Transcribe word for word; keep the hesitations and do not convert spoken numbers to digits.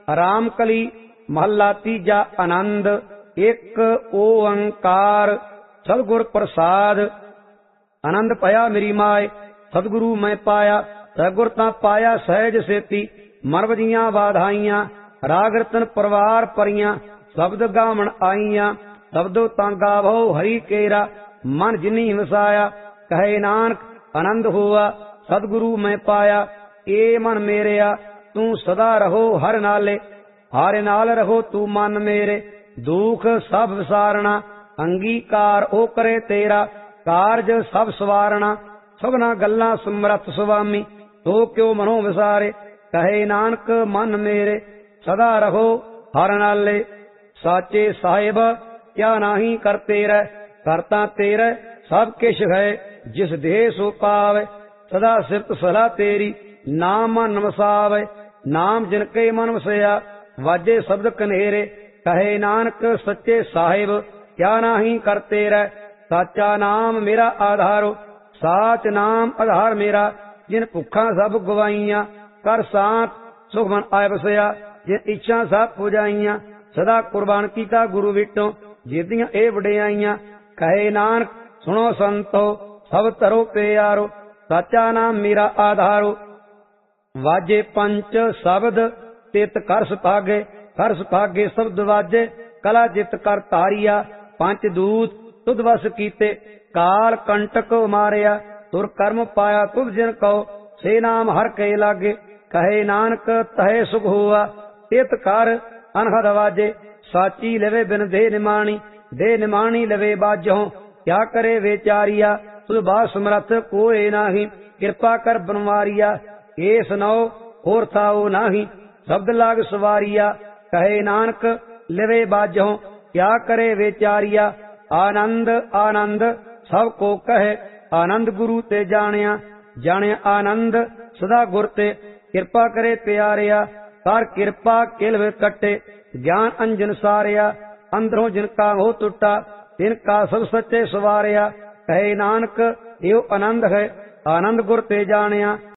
राम कली महला तीजा आनंद। एक ओंकार सतगुर प्रसाद। आनंद पाया मेरी माए सतगुरु मैं पाया, सतगुर तां पाया सहज सेती। मन वजियां वाधाइयां राग रतन परवार परियां, शब्द गावण आईयां शब्दों तां गावो हरि केरा। मन जिनी वसाया कहे नानक आनंद हुआ, सतगुरु मैं पाया। ए मन मेरेया तू सदा रहो हर नाले, हर नाल रहो तू मन मेरे। दुख सब विसारना अंगीकार ओ करे तेरा, कारज सब सवारना सबना गल्लां समरथ सुवामी। तो क्यों मनो विसारे कहे नानक मन मेरे, सदा रहो हर नाले। साचे साहिब क्या नाही कर तेरा, करता तेरा सब किश है जिस देह सो पावे। सदा सिरत सलाह तेरी नाम मन वसावे, नाम जिनके मन वसया वाजे शब्द कनेरे। कहे नानक सच्चे साहिब क्या नाही कर तेरा, साचा नाम मेरा आधारो। साच नाम आधार मेरा जिन भुखा सब गवाइया। कर सांत सुख मन आय बसया जिन इच्छा सब पुजाइया। सदा कुर्बान कीता गुरु विटों जिदियां ए वडियाइयां। कहे नानक सुनो संतो सब तरो प्यारो, साचा नाम मेरा आधारो। वाजे पंच शब्द तित कर सुभागे, कर सुभागे शब्द वाजे कला जित कर तारिया। पंच दूत तुद वस कीते काल कंटक मारिया। तुर कर्म पाया तुद जिन कहो से नाम हर के लागे। कहे नानक तहे सुख हुआ तित कर अनहद वाजे। साची लवे बिन दे निमाणी, दे निमाणी लवे बाजहों। क्या करे बेचारिया तुझ बात समरथ कोई नाही। कृपा कर बनवारिया एस नौ और थाओ नाही, शब्द लाग सवारिया। कहे नानक लवे बाजहों क्या करे बेचारिया। आनंद आनंद सब को कहे आनंद गुरु ते जानिया। जाने आनंद सदा गुर ते कृपा करे प्यारिया। कर कृपा किल वे कटे ज्ञान अंजन सारिया। अंदरों जिनका हो टुटा तिनका सब सच्चे सवारिया। कहे नानक यो आनंद है आनंद गुर ते जानिया।